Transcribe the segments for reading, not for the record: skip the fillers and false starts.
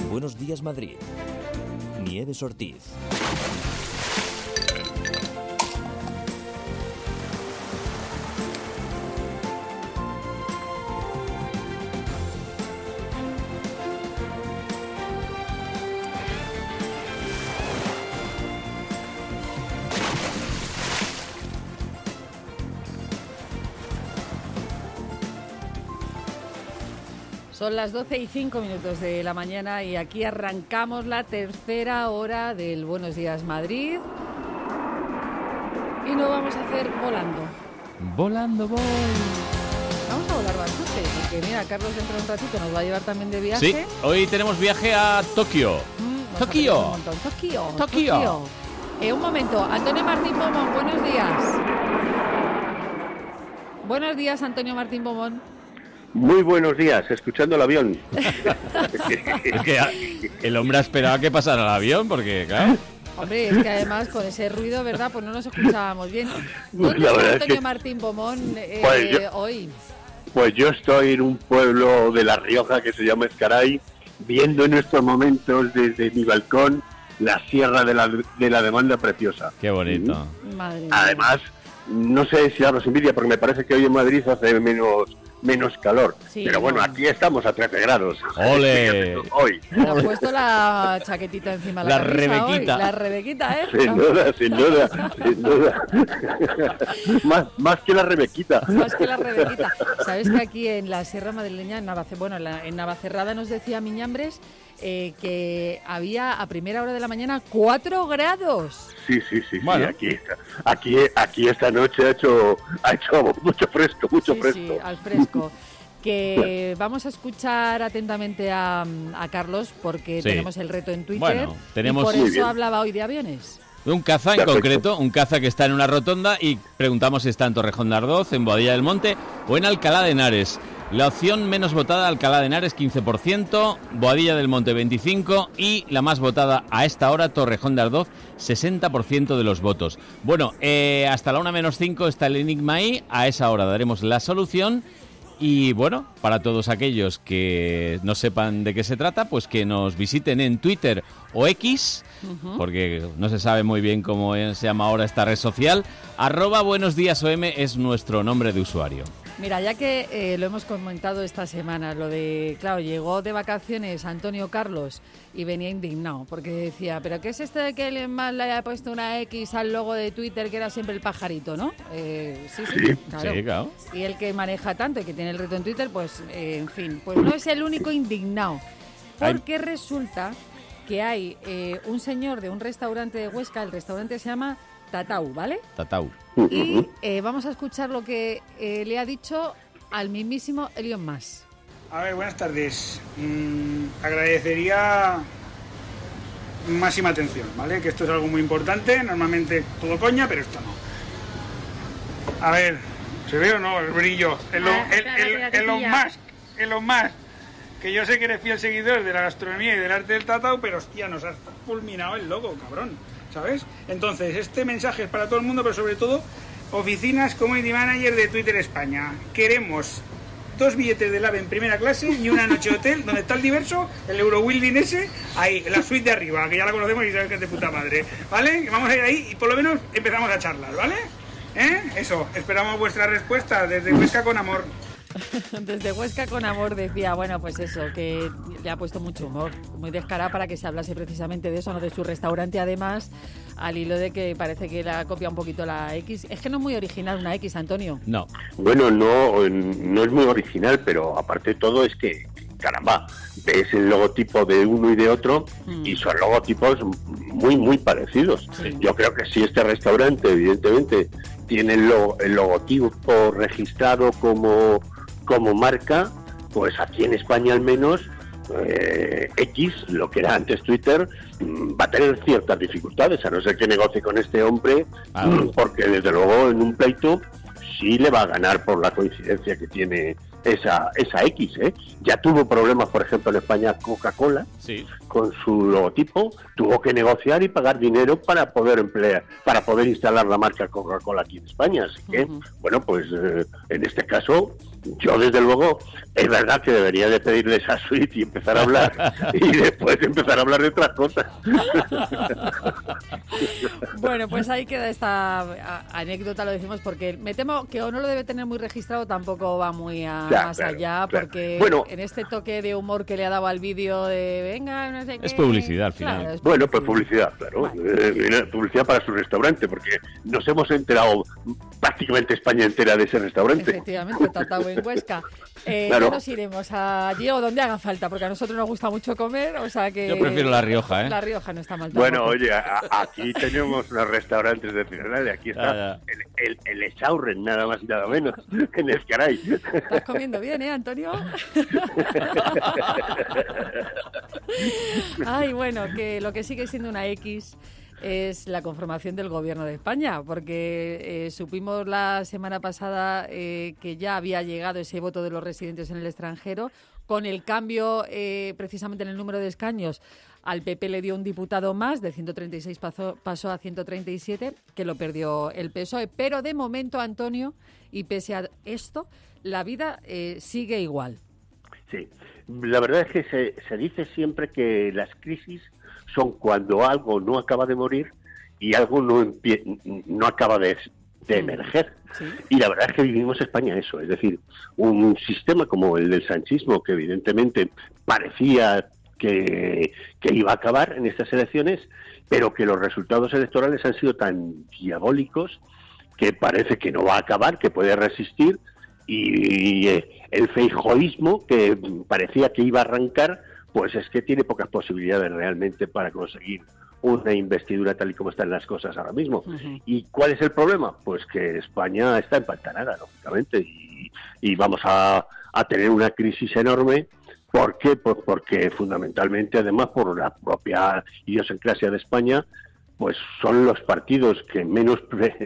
Buenos Días Madrid. Nieves Ortiz. Son las 12:05 de la mañana y aquí arrancamos la tercera hora del Buenos Días Madrid. Y lo vamos a hacer volando. Volando voy. Vamos a volar bastante, porque mira, Carlos dentro de un ratito nos va a llevar también de viaje. Sí, hoy tenemos viaje a Tokio. Tokio. Tokio. Un momento, Antonio Martín Pomón, buenos días. Buenos días, Antonio Martín Pomón. Muy buenos días, escuchando el avión. Es que el hombre esperaba que pasara el avión, porque claro. Hombre, es que además con ese ruido, ¿verdad? Pues no nos escuchábamos bien. ¿Dónde está Antonio Martín Pomón hoy? Pues yo estoy en un pueblo de La Rioja que se llama Ezcaray, viendo en estos momentos desde mi balcón la Sierra de la Demanda Preciosa. Qué bonito. Madre mía. Además, no sé si daros envidia, porque me parece que hoy en Madrid hace menos calor. Sí, pero bueno, aquí estamos a 13 grados. ¡Ole! Hoy. Me ha puesto la chaquetita encima de la camisa Rebequita. hoy. La Rebequita, ¿eh? Sin duda. más que la Rebequita. Más que la Rebequita. ¿Sabes que aquí en la Sierra Madrileña, en Navacerrada nos decía Miñambres que había a primera hora de la mañana 4 grados? Sí. Bueno. Aquí esta noche ha hecho mucho fresco. Sí, al fresco. Que vamos a escuchar atentamente a Carlos porque tenemos el reto en Twitter. Bueno, tenemos... Y por eso hablaba hoy de aviones. Un caza en concreto, un caza que está en una rotonda y preguntamos si está en Torrejón de Ardoz, en Boadilla del Monte o en Alcalá de Henares. La opción menos votada, Alcalá de Henares, 15%, Boadilla del Monte, 25%, y la más votada a esta hora, Torrejón de Ardoz, 60% de los votos. Bueno, hasta la 1:05 está el enigma ahí, a esa hora daremos la solución. Y bueno, para todos aquellos que no sepan de qué se trata, pues que nos visiten en Twitter o X, porque no se sabe muy bien cómo se llama ahora esta red social. @buenosdíasom es nuestro nombre de usuario. Mira, ya que lo hemos comentado esta semana, lo de, claro, llegó de vacaciones Antonio Carlos y venía indignado, porque decía, ¿pero qué es esto de que el más le haya puesto una X al logo de Twitter, que era siempre el pajarito, ¿no? Sí, claro. Y el que maneja tanto y que tiene el reto en Twitter, pues, en fin, pues no es el único indignado, porque resulta que hay un señor de un restaurante de Huesca, el restaurante se llama Tatau, ¿vale? Tatau. Y vamos a escuchar lo que le ha dicho al mismísimo Elon Musk. A ver, buenas tardes. Agradecería máxima atención, ¿vale? Que esto es algo muy importante. Normalmente todo coña, pero esto no. A ver, ¿se ve o no el brillo? Elon Musk, que yo sé que eres fiel seguidor de la gastronomía y del arte del tatau, pero hostia, nos has fulminado el logo, cabrón, ¿sabes? Entonces, este mensaje es para todo el mundo, pero sobre todo, oficinas Community Manager de Twitter España. Queremos 2 billetes del AVE en primera clase y una noche de hotel donde está el diverso, el Eurowilding ese, ahí, en la suite de arriba, que ya la conocemos y sabes que es de puta madre, ¿vale? Vamos a ir ahí y por lo menos empezamos a charlar, ¿vale? Eso, esperamos vuestra respuesta desde Huesca con amor. Desde Huesca con amor decía, bueno, pues eso, que le ha puesto mucho humor, muy descarado para que se hablase precisamente de eso, no de su restaurante, además, al hilo de que parece que la copia un poquito la X. Es que no es muy original una X, Antonio. No. Bueno, no es muy original, pero aparte de todo es que, caramba, ves el logotipo de uno y de otro y son logotipos muy, muy parecidos. Sí. Yo creo que si este restaurante, evidentemente, tiene el logotipo registrado como marca, pues aquí en España al menos X, lo que era antes Twitter, va a tener ciertas dificultades, a no ser que negocie con este hombre, porque desde luego en un pleito sí le va a ganar por la coincidencia que tiene esa X, ¿eh? Ya tuvo problemas, por ejemplo, en España Coca-Cola, Sí. con su logotipo, tuvo que negociar y pagar dinero para poder instalar la marca Coca-Cola aquí en España. Así que, bueno, pues en este caso, yo desde luego, es verdad que debería de pedirle esa suite y empezar a hablar, y después empezar a hablar de otras cosas. Bueno, pues ahí queda esta anécdota, lo decimos porque me temo que o no lo debe tener muy registrado, tampoco va muy más allá, porque bueno, en este toque de humor que le ha dado al vídeo de venga, no sé qué... Es publicidad al final. Claro, es bueno, pues publicidad, claro. Vale. Publicidad para su restaurante, porque nos hemos enterado prácticamente España entera de ese restaurante. Efectivamente, Tatao en Huesca. Claro. Ya nos iremos allí o donde haga falta, porque a nosotros nos gusta mucho comer, o sea que... Yo prefiero La Rioja, ¿eh? La Rioja no está mal Bueno, tampoco. oye, aquí tenemos unos restaurantes de Finlandia, aquí está el Echaurren, nada más y nada menos, en Ezcaray. Estás comiendo bien, ¿eh, Antonio? Ay, bueno, que lo que sigue siendo una X es la conformación del Gobierno de España, porque supimos la semana pasada que ya había llegado ese voto de los residentes en el extranjero. Con el cambio precisamente en el número de escaños, al PP le dio un diputado más, de 136 pasó a 137, que lo perdió el PSOE. Pero de momento, Antonio, y pese a esto, la vida sigue igual. Sí, la verdad es que se dice siempre que las crisis son cuando algo no acaba de morir y algo no acaba de emerger. Sí. Y la verdad es que vivimos España eso, es decir, un sistema como el del sanchismo, que evidentemente parecía que iba a acabar en estas elecciones, pero que los resultados electorales han sido tan diabólicos que parece que no va a acabar, que puede resistir, y el feijóismo, que parecía que iba a arrancar, pues es que tiene pocas posibilidades realmente para conseguir una investidura tal y como están las cosas ahora mismo. Uh-huh. ¿Y cuál es el problema? Pues que España está empantanada, lógicamente, y vamos a tener una crisis enorme. ¿Por qué? Pues porque fundamentalmente, además, por la propia idiosincrasia de España, pues son los partidos que menos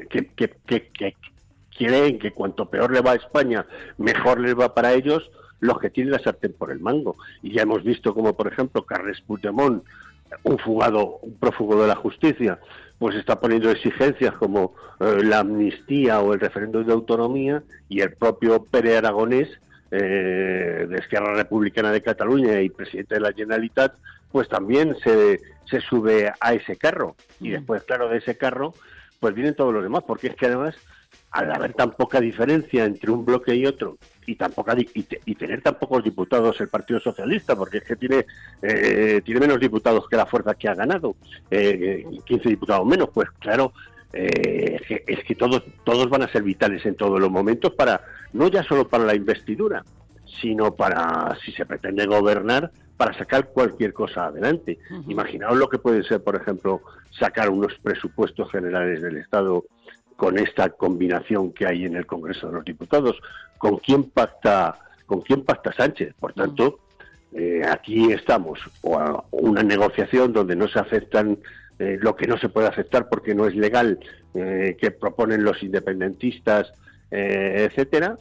que creen que cuanto peor le va a España, mejor les va para ellos, los que tienen la sartén por el mango. Y ya hemos visto como, por ejemplo, Carles Puigdemont, un prófugo de la justicia, pues está poniendo exigencias como la amnistía o el referéndum de autonomía, y el propio Pere Aragonés, de Esquerra Republicana de Cataluña y presidente de la Generalitat, pues también se sube a ese carro. Y después, claro, de ese carro, pues vienen todos los demás, porque es que además, al haber tan poca diferencia entre un bloque y otro, y tener tan pocos diputados el Partido Socialista, porque es que tiene menos diputados que la fuerza que ha ganado, 15 diputados menos, pues claro, es que todos van a ser vitales en todos los momentos, no ya solo para la investidura, sino para, si se pretende gobernar, para sacar cualquier cosa adelante. Uh-huh. Imaginaos lo que puede ser, por ejemplo, sacar unos presupuestos generales del Estado con esta combinación que hay en el Congreso de los Diputados. ¿Con quién pacta Sánchez? Por tanto, aquí estamos, o una negociación donde no se aceptan lo que no se puede aceptar porque no es legal, que proponen los independentistas, etcétera,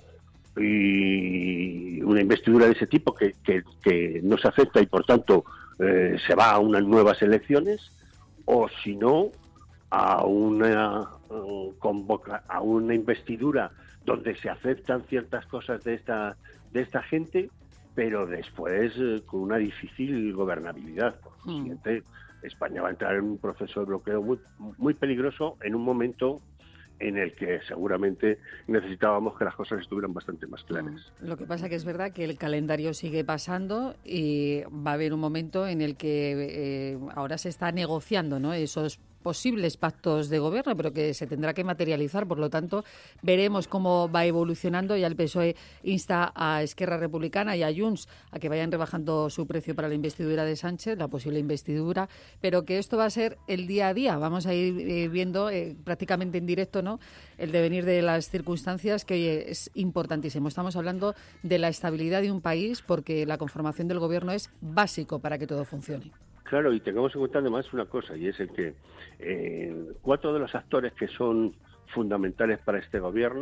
y una investidura de ese tipo que no se acepta y por tanto se va a unas nuevas elecciones, o si no a una investidura donde se aceptan ciertas cosas de esta gente, pero después con una difícil gobernabilidad. Por consiguiente, España va a entrar en un proceso de bloqueo muy, muy peligroso en un momento en el que seguramente necesitábamos que las cosas estuvieran bastante más claras. Lo que pasa que es verdad que el calendario sigue pasando y va a haber un momento en el que ahora se está negociando, ¿no?, esos posibles pactos de gobierno, pero que se tendrá que materializar. Por lo tanto, veremos cómo va evolucionando. Ya el PSOE insta a Esquerra Republicana y a Junts a que vayan rebajando su precio para la investidura de Sánchez, la posible investidura, pero que esto va a ser el día a día. Vamos a ir viendo prácticamente en directo, ¿no?, el devenir de las circunstancias, que oye, es importantísimo. Estamos hablando de la estabilidad de un país, porque la conformación del gobierno es básico para que todo funcione. Claro, y tengamos en cuenta además una cosa, y es el que 4 de los actores que son fundamentales para este gobierno,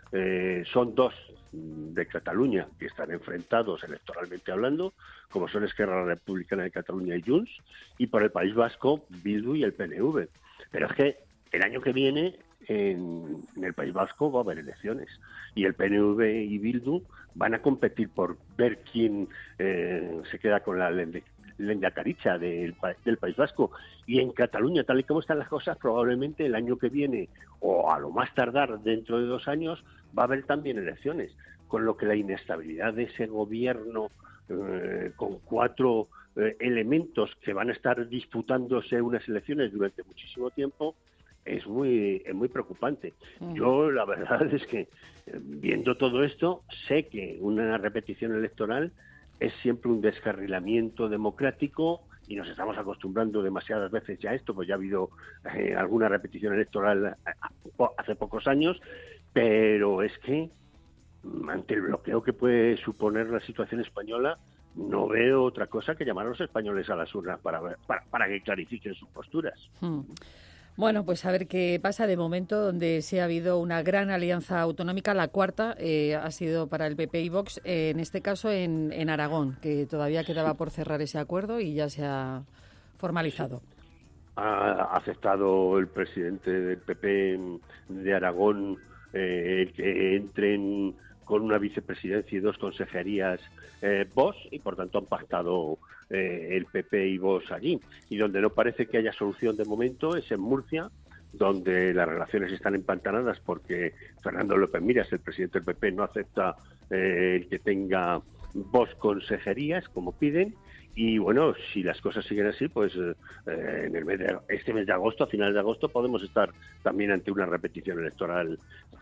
son dos de Cataluña que están enfrentados electoralmente hablando, como son Esquerra Republicana de Cataluña y Junts, y por el País Vasco, Bildu y el PNV. Pero es que el año que viene en el País Vasco va a haber elecciones y el PNV y Bildu van a competir por ver quién se queda con la lehendakaricha del País Vasco. Y en Cataluña, tal y como están las cosas, probablemente el año que viene, o a lo más tardar dentro de 2 años, va a haber también elecciones, con lo que la inestabilidad de ese gobierno con 4 elementos que van a estar disputándose unas elecciones durante muchísimo tiempo es muy preocupante. Yo la verdad es que viendo todo esto sé que una repetición electoral es siempre un descarrilamiento democrático y nos estamos acostumbrando demasiadas veces ya a esto, pues ya ha habido alguna repetición electoral hace pocos años, pero es que ante el bloqueo que puede suponer la situación española, no veo otra cosa que llamar a los españoles a las urnas para que clarifiquen sus posturas. Bueno, pues a ver qué pasa. De momento, donde sí ha habido una gran alianza autonómica, la cuarta ha sido para el PP y Vox, en este caso en Aragón, que todavía quedaba por cerrar ese acuerdo y ya se ha formalizado. Ha aceptado el presidente del PP de Aragón que entren con una vicepresidencia y 2 consejerías Vox, y por tanto han pactado el PP y Vox allí. Y donde no parece que haya solución de momento es en Murcia, donde las relaciones están empantanadas porque Fernando López Miras, el presidente del PP, no acepta que tenga Vox consejerías como piden. Y bueno, si las cosas siguen así, pues en este mes de agosto, a finales de agosto, podemos estar también ante una repetición electoral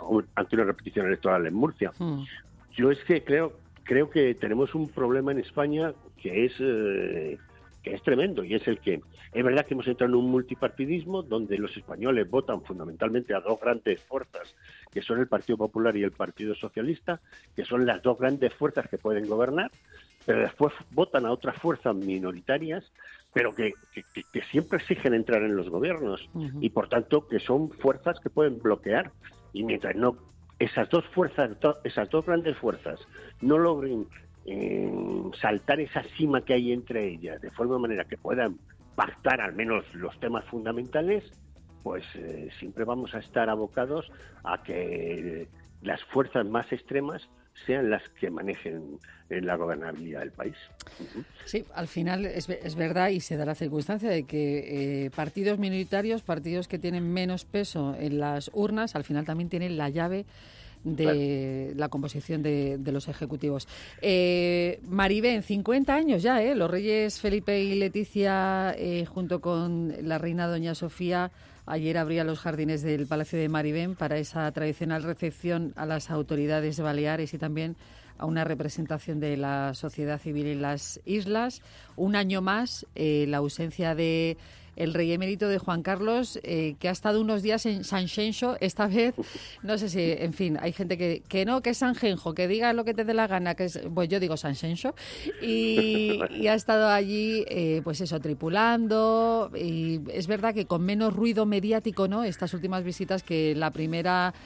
en Murcia. Yo es que creo que tenemos un problema en España que es tremendo, y es el que es verdad que hemos entrado en un multipartidismo donde los españoles votan fundamentalmente a 2 grandes fuerzas, que son el Partido Popular y el Partido Socialista, que son las 2 grandes fuerzas que pueden gobernar, pero después votan a otras fuerzas minoritarias, pero que siempre exigen entrar en los gobiernos, y por tanto que son fuerzas que pueden bloquear. Y mientras no esas 2 fuerzas, esas 2 grandes fuerzas, no logren saltar esa cima que hay entre ellas, de forma manera que puedan pactar al menos los temas fundamentales, pues siempre vamos a estar abocados a que las fuerzas más extremas sean las que manejen la gobernabilidad del país. Sí, al final es verdad, y se da la circunstancia de que partidos minoritarios, partidos que tienen menos peso en las urnas, al final también tienen la llave de la composición de los ejecutivos. Maribén, 50 años ya, los reyes Felipe y Leticia, junto con la reina doña Sofía, ayer abrían los jardines del Palacio de Maribén para esa tradicional recepción a las autoridades baleares y también a una representación de la sociedad civil en las islas. Un año más, la ausencia de el rey emérito de Juan Carlos, que ha estado unos días en Sanxenxo, esta vez, no sé si, en fin, hay gente que no, que es Sanjenjo, que diga lo que te dé la gana, que es, pues yo digo Sanxenxo, y ha estado allí, pues eso, tripulando, y es verdad que con menos ruido mediático, ¿no?, estas últimas visitas que la primera,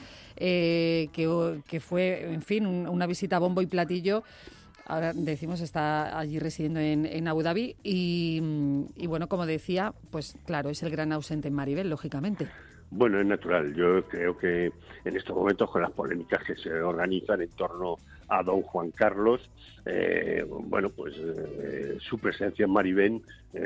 que fue, en fin, una visita a bombo y platillo. Ahora decimos está allí residiendo en Abu Dhabi y bueno, como decía, pues claro, es el gran ausente en Maribel, lógicamente. Bueno, es natural. Yo creo que en estos momentos, con las polémicas que se organizan en torno a don Juan Carlos, bueno, pues su presencia en Maribén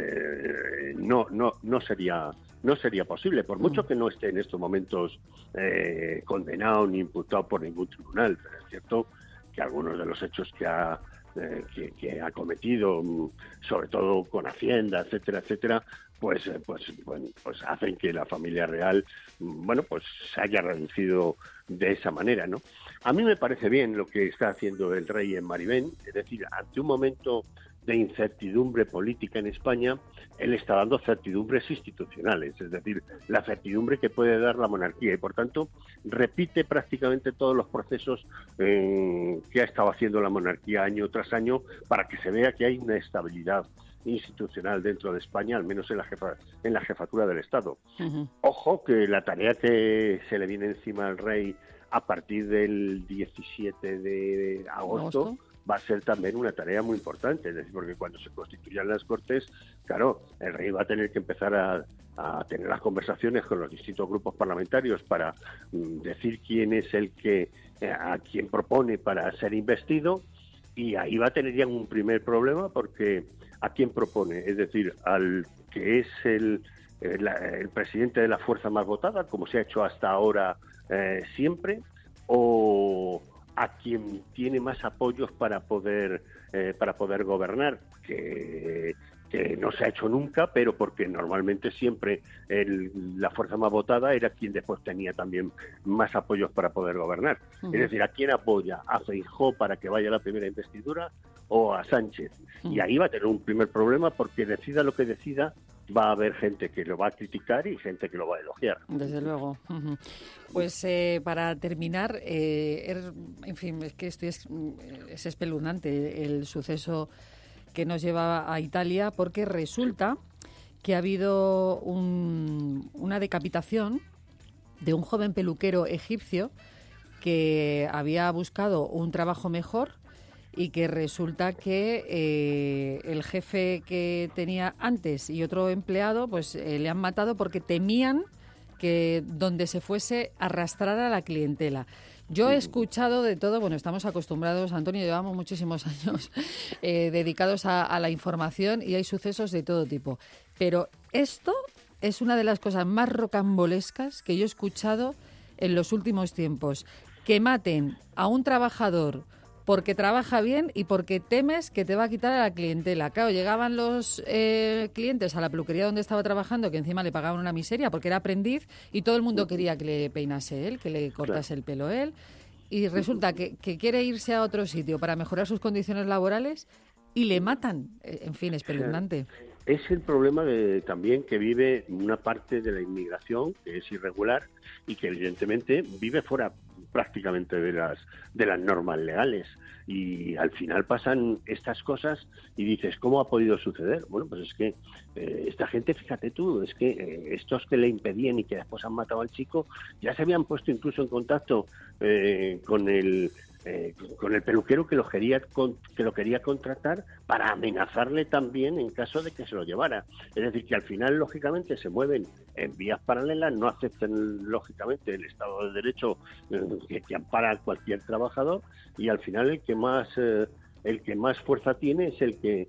no sería posible, por mucho que no esté en estos momentos condenado ni imputado por ningún tribunal. Pero es cierto que algunos de los hechos que ha cometido, sobre todo con Hacienda, etcétera, pues hacen que la familia real, bueno, pues se haya reducido de esa manera, ¿no? A mí me parece bien lo que está haciendo el rey en Maribén, es decir, ante un momento de incertidumbre política en España, él está dando certidumbres institucionales, es decir, la certidumbre que puede dar la monarquía, y por tanto repite prácticamente todos los procesos que ha estado haciendo la monarquía año tras año para que se vea que hay una estabilidad institucional dentro de España, al menos en la jefatura del Estado. Uh-huh. Ojo que la tarea que se le viene encima al rey a partir del 17 de agosto va a ser también una tarea muy importante, es decir, porque cuando se constituyan las Cortes, claro, el rey va a tener que empezar a tener las conversaciones con los distintos grupos parlamentarios para decir quién es el que a quién propone para ser investido, y ahí va a tener ya un primer problema, porque a quién propone, es decir, al que es el presidente de la fuerza más votada, como se ha hecho hasta ahora siempre, o a quien tiene más apoyos para poder gobernar, que no se ha hecho nunca, pero porque normalmente siempre la fuerza más votada era quien después tenía también más apoyos para poder gobernar. Es decir, ¿a quién apoya? ¿A Feijóo para que vaya a la primera investidura o a Sánchez? Y ahí va a tener un primer problema, porque decida lo que decida, va a haber gente que lo va a criticar y gente que lo va a elogiar. Desde luego. Pues para terminar, en fin, es que esto es espeluznante el suceso que nos lleva a Italia, porque resulta que ha habido una decapitación de un joven peluquero egipcio que había buscado un trabajo mejor, y que resulta que el jefe que tenía antes y otro empleado pues le han matado porque temían que donde se fuese arrastrara a la clientela. Yo he escuchado de todo, bueno, estamos acostumbrados, Antonio, llevamos muchísimos años dedicados a la información, y hay sucesos de todo tipo. Pero esto es una de las cosas más rocambolescas que yo he escuchado en los últimos tiempos. Que maten a un trabajador porque trabaja bien y porque temes que te va a quitar a la clientela. Claro, llegaban los clientes a la peluquería donde estaba trabajando, que encima le pagaban una miseria porque era aprendiz, y todo el mundo quería que le peinase él, que le cortase el pelo él, y resulta que quiere irse a otro sitio para mejorar sus condiciones laborales y le matan. En fin, espeluznante. Es el problema también que vive una parte de la inmigración, que es irregular y que evidentemente vive fuera prácticamente de las normas legales, y al final pasan estas cosas y dices, ¿cómo ha podido suceder? Bueno, pues es que esta gente, fíjate tú, es que estos que le impedían y que después han matado al chico ya se habían puesto incluso en contacto con el peluquero que lo quería contratar, para amenazarle también en caso de que se lo llevara. Es decir, que al final, lógicamente, se mueven en vías paralelas, no aceptan, lógicamente, el Estado de Derecho que ampara a cualquier trabajador, y al final el que más fuerza tiene es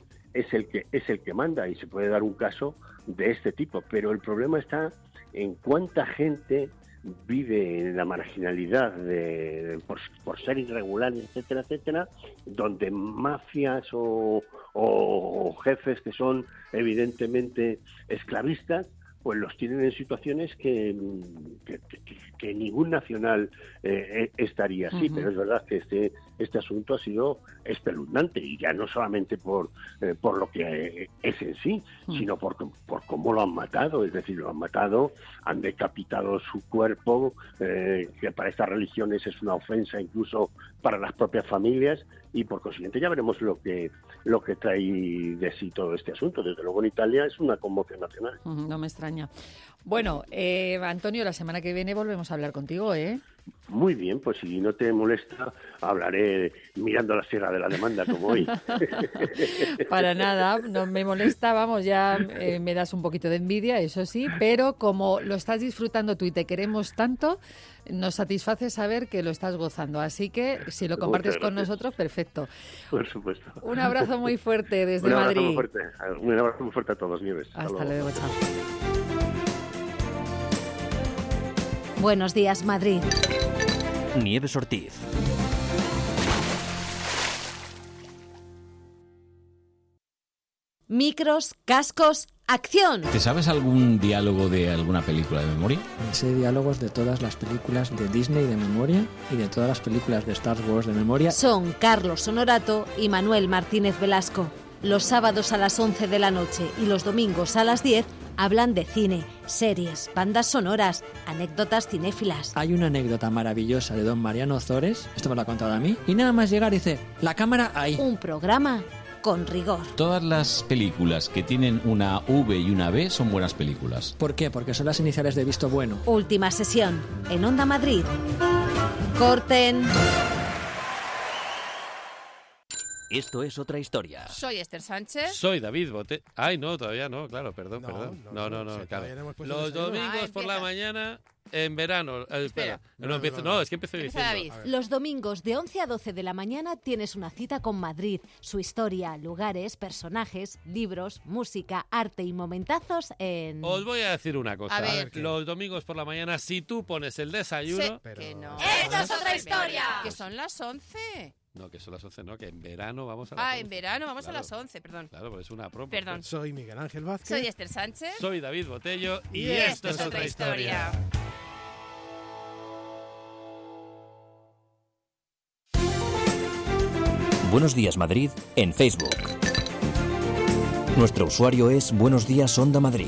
el que manda, y se puede dar un caso de este tipo. Pero el problema está en cuánta gente vive en la marginalidad por ser irregular, etcétera, etcétera, donde mafias o jefes que son evidentemente esclavistas, pues los tienen en situaciones que ningún nacional estaría así. Pero es verdad que este asunto ha sido espeluznante, y ya no solamente por lo que es en sí, sino por cómo lo han matado. Es decir, lo han matado, han decapitado su cuerpo, que para estas religiones es una ofensa incluso para las propias familias, y por consiguiente ya veremos lo que trae de sí todo este asunto. Desde luego en Italia es una conmoción nacional. No me extraña. Bueno, Antonio, la semana que viene volvemos a hablar contigo, ¿eh? Muy bien, pues si no te molesta, hablaré mirando la Sierra de la Demanda como hoy. Para nada, no me molesta, vamos, ya me das un poquito de envidia, eso sí, pero como lo estás disfrutando tú y te queremos tanto, nos satisface saber que lo estás gozando. Así que si lo compartes con nosotros, perfecto. Por supuesto. Un abrazo muy fuerte desde Madrid. Un abrazo muy fuerte a todos, Nieves. Hasta luego, chao. Buenos días, Madrid. Nieves Ortiz. Micros, cascos, acción. ¿Te sabes algún diálogo de alguna película de memoria? Me sé diálogos de todas las películas de Disney de memoria y de todas las películas de Star Wars de memoria. Son Carlos Honorato y Manuel Martínez Velasco. Los sábados a las 11 de la noche y los domingos a las 10 hablan de cine, series, bandas sonoras, anécdotas cinéfilas. Hay una anécdota maravillosa de don Mariano Ozores, esto me lo ha contado a mí, y nada más llegar dice, la cámara ahí. Un programa con rigor. Todas las películas que tienen una V y una B son buenas películas. ¿Por qué? Porque son las iniciales de visto bueno. Última sesión en Onda Madrid. Corten. Esto es otra historia. Soy Esther Sánchez. Soy David Bote. Ay, no, todavía no, claro, perdón. No, claro. Los domingos por la mañana, en verano. Espera. Es que empecé diciendo. David. Los domingos de 11 a 12 de la mañana tienes una cita con Madrid. Su historia, lugares, personajes, libros, música, arte y momentazos en... Os voy a decir una cosa. A ver. Los domingos por la mañana, si tú pones el desayuno... Que no. ¡Esto es otra historia! Que son las 11. No, que son las 11, no, que en verano vamos a las 11. En verano vamos Claro. a las 11, perdón. Claro, pues es una promo. Perdón. Soy Miguel Ángel Vázquez. Soy Esther Sánchez. Soy David Botello y esto es otra historia. Buenos Días Madrid en Facebook. Nuestro usuario es Buenos Días Onda Madrid.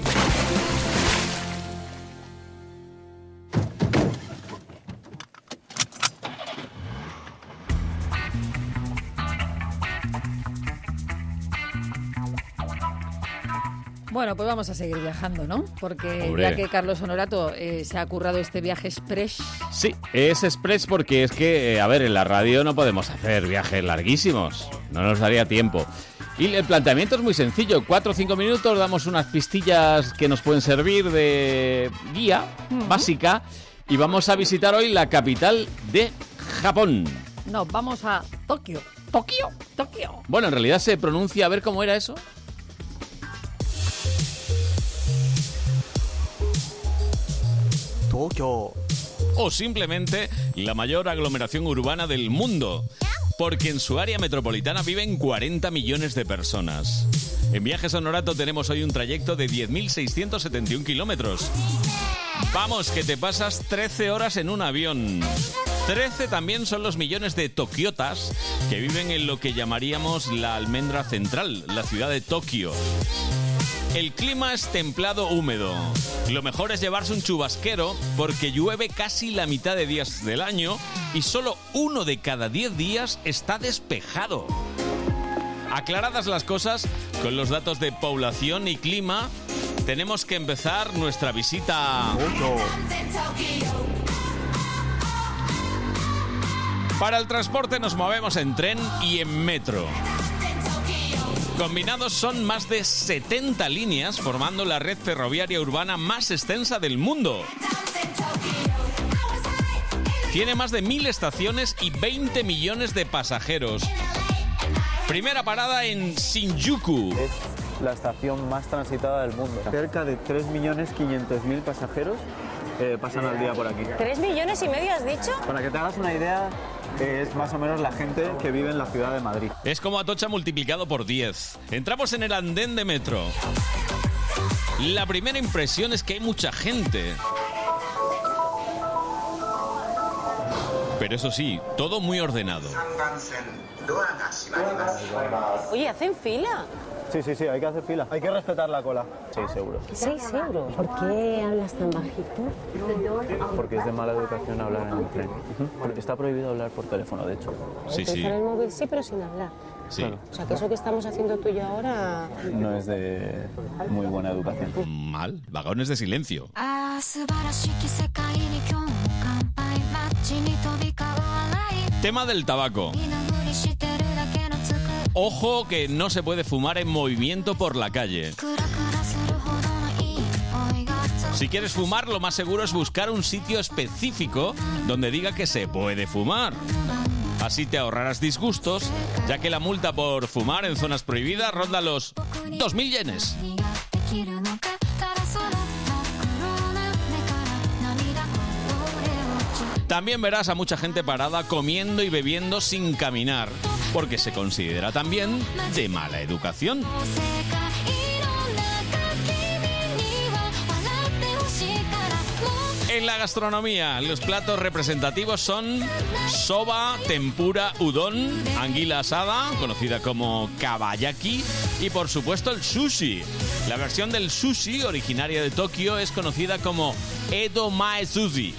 Bueno, pues vamos a seguir viajando, ¿no? Porque Hombre. ya que Carlos Honorato se ha currado este viaje express. Sí, es express porque es que, a ver, en la radio no podemos hacer viajes larguísimos. No nos daría tiempo. Y el planteamiento es muy sencillo. 4 o 5 minutos, damos unas pistillas que nos pueden servir de guía básica. Y vamos a visitar hoy la capital de Japón. No, vamos a Tokio. Tokio. Bueno, en realidad se pronuncia, a ver cómo era eso. Tokio. O simplemente la mayor aglomeración urbana del mundo, porque en su área metropolitana viven 40 millones de personas. En Viajes Honorato tenemos hoy un trayecto de 10.671 kilómetros. Vamos, que te pasas 13 horas en un avión. 13 también son los millones de tokiotas que viven en lo que llamaríamos la almendra central, la ciudad de Tokio. El clima es templado húmedo. Lo mejor es llevarse un chubasquero porque llueve casi la mitad de días del año y solo 1 de cada 10 días está despejado. Aclaradas las cosas, con los datos de población y clima, tenemos que empezar nuestra visita. Para el transporte nos movemos en tren y en metro. Combinados son más de 70 líneas formando la red ferroviaria urbana más extensa del mundo. Tiene más de 1.000 estaciones y 20 millones de pasajeros. Primera parada en Shinjuku. Es la estación más transitada del mundo. Cerca de 3.500.000 pasajeros pasan al día por aquí. ¿3,5 millones has dicho? Para que te hagas una idea, es más o menos la gente que vive en la ciudad de Madrid. Es como Atocha multiplicado por 10. Entramos en el andén de metro. La primera impresión es que hay mucha gente. Pero eso sí, todo muy ordenado. Oye, ¿hacen fila? Sí, hay que hacer fila. Hay que respetar la cola. 6 euros. 6 euros. ¿Por qué hablas tan bajito? Porque es de mala educación hablar en el tren. Porque está prohibido hablar por teléfono, de hecho. Sí. Utilizar el móvil sí, pero sin hablar. Sí. Claro. O sea, que eso que estamos haciendo tú y yo ahora... No es de muy buena educación. Mal. Vagones de silencio. Tema del tabaco. Ojo que no se puede fumar en movimiento por la calle. Si quieres fumar, lo más seguro es buscar un sitio específico donde diga que se puede fumar. Así te ahorrarás disgustos, ya que la multa por fumar en zonas prohibidas ronda los 2.000 yenes. También verás a mucha gente parada comiendo y bebiendo sin caminar, porque se considera también de mala educación. En la gastronomía, los platos representativos son soba, tempura, udon, anguila asada, conocida como kabayaki, y por supuesto el sushi. La versión del sushi, originaria de Tokio, es conocida como Edo Mae Sushi.